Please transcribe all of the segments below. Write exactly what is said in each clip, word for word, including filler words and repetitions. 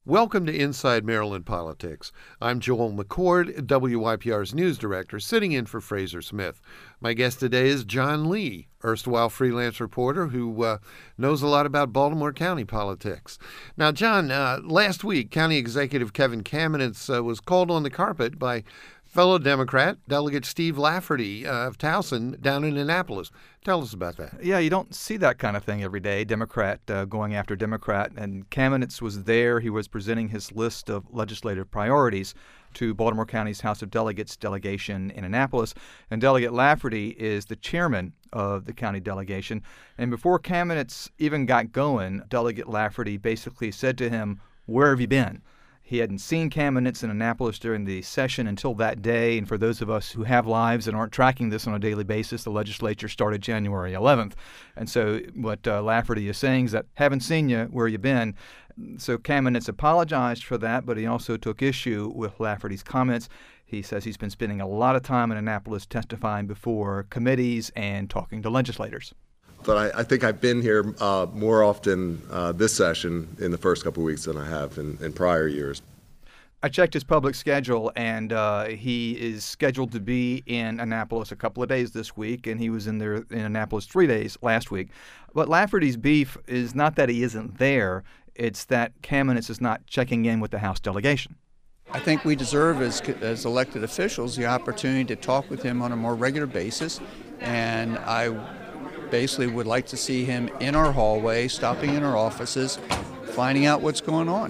Welcome to Inside Maryland Politics. I'm Joel McCord, W Y P R's news director, sitting in for Fraser Smith. My guest today is John Lee, erstwhile freelance reporter who uh, knows a lot about Baltimore County politics. Now, John, uh, last week, County Executive Kevin Kamenetz uh, was called on the carpet by fellow Democrat, Delegate Steve Lafferty uh, of Towson down in Annapolis. Tell us about that. Yeah, you don't see that kind of thing every day, Democrat uh, going after Democrat. And Kamenetz was there. He was presenting his list of legislative priorities to Baltimore County's House of Delegates delegation in Annapolis. And Delegate Lafferty is the chairman of the county delegation. And before Kamenetz even got going, Delegate Lafferty basically said to him, "Where have you been?" He hadn't seen Kamenetz in Annapolis during the session until that day. And for those of us who have lives and aren't tracking this on a daily basis, the legislature started January eleventh. And so what uh, Lafferty is saying is that, "Haven't seen you, where you been?" So Kamenetz apologized for that, but he also took issue with Lafferty's comments. He says he's been spending a lot of time in Annapolis testifying before committees and talking to legislators. But I, I think I've been here uh, more often uh, this session in the first couple of weeks than I have in, in prior years. I checked his public schedule, and uh, he is scheduled to be in Annapolis a couple of days this week, and he was in there in Annapolis three days last week. But Lafferty's beef is not that he isn't there. It's that Kamenetz is not checking in with the House delegation. I think we deserve, as, as elected officials, the opportunity to talk with him on a more regular basis, and I basically would like to see him in our hallway, stopping in our offices, finding out what's going on.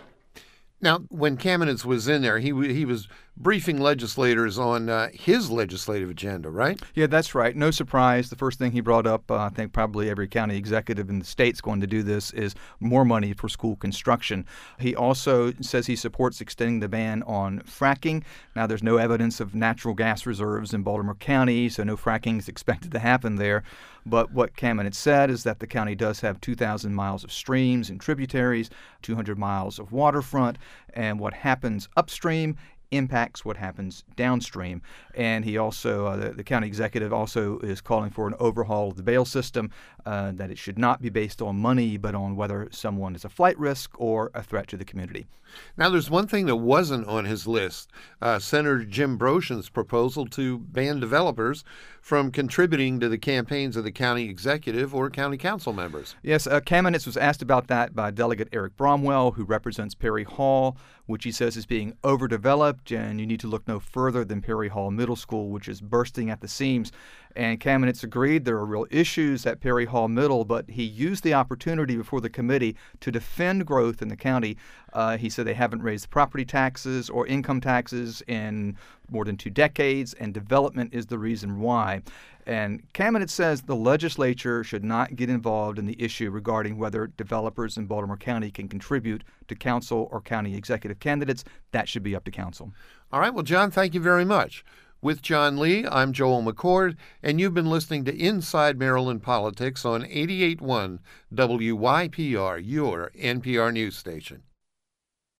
Now, when Kamenetz was in there, he he was briefing legislators on uh, his legislative agenda, right? Yeah, that's right. No surprise. The first thing he brought up, uh, I think probably every county executive in the state's going to do this, is more money for school construction. He also says he supports extending the ban on fracking. Now, there's no evidence of natural gas reserves in Baltimore County, so no fracking is expected to happen there. But what Kamenetz said is that the county does have two thousand miles of streams and tributaries, two hundred miles of waterfront, and what happens upstream impacts what happens downstream. And he also, uh, the, the county executive also is calling for an overhaul of the bail system, uh, that it should not be based on money, but on whether someone is a flight risk or a threat to the community. Now, there's one thing that wasn't on his list, uh, Senator Jim Broshen's proposal to ban developers from contributing to the campaigns of the county executive or county council members. Yes, uh, Kamenetz was asked about that by Delegate Eric Bromwell, who represents Perry Hall, which he says is being overdeveloped, and you need to look no further than Perry Hall Middle School, which is bursting at the seams. And Kamenetz agreed there are real issues at Perry Hall Middle, but he used the opportunity before the committee to defend growth in the county. Uh, he said they haven't raised property taxes or income taxes in more than two decades, and development is the reason why. And Kamenetz says the legislature should not get involved in the issue regarding whether developers in Baltimore County can contribute to council or county executive candidates. That should be up to council. All right. Well, John, thank you very much. With John Lee, I'm Joel McCord, and you've been listening to Inside Maryland Politics on eighty-eight point one W Y P R, your N P R news station.